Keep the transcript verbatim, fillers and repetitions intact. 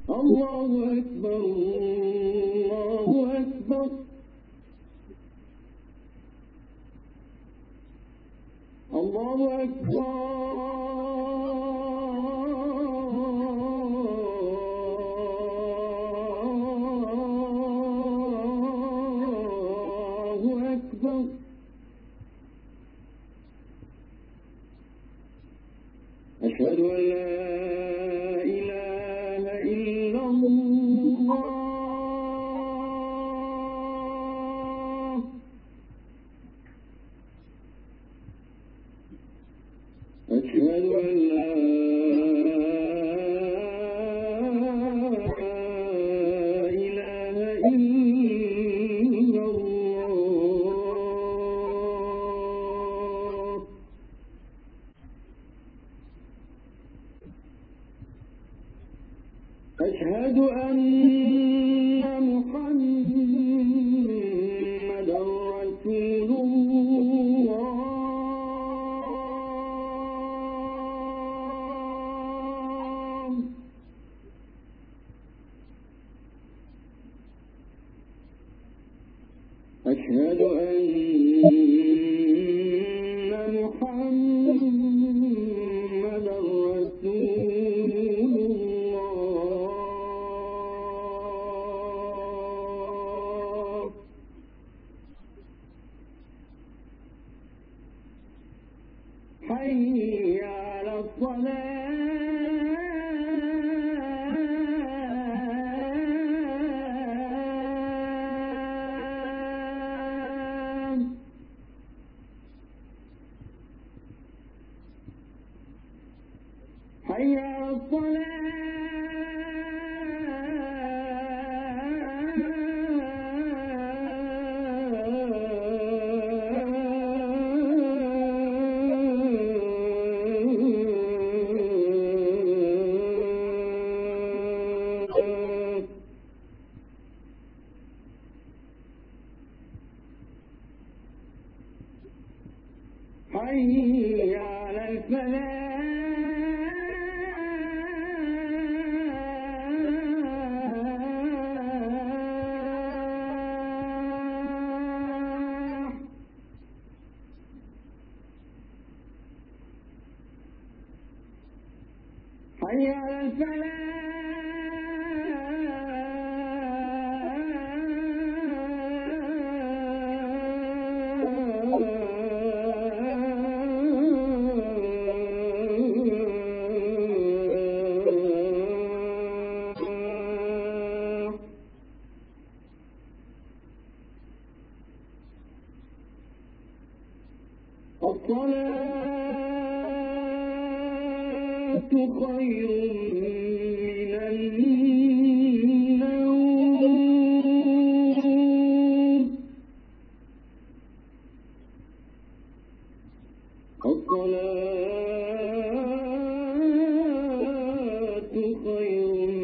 الله أكبر الله أكبر الله أكبر أشهد أن لا إله إلا الله أشهد أن لا إله إلا الله أشهد أن محمدا رسول الله أشهد أن محمدا رسول الله حي على الصلاة حي على الصلاة حي على الفلاح حي على الفلاح الصلاة خير من النوم الصلاة خير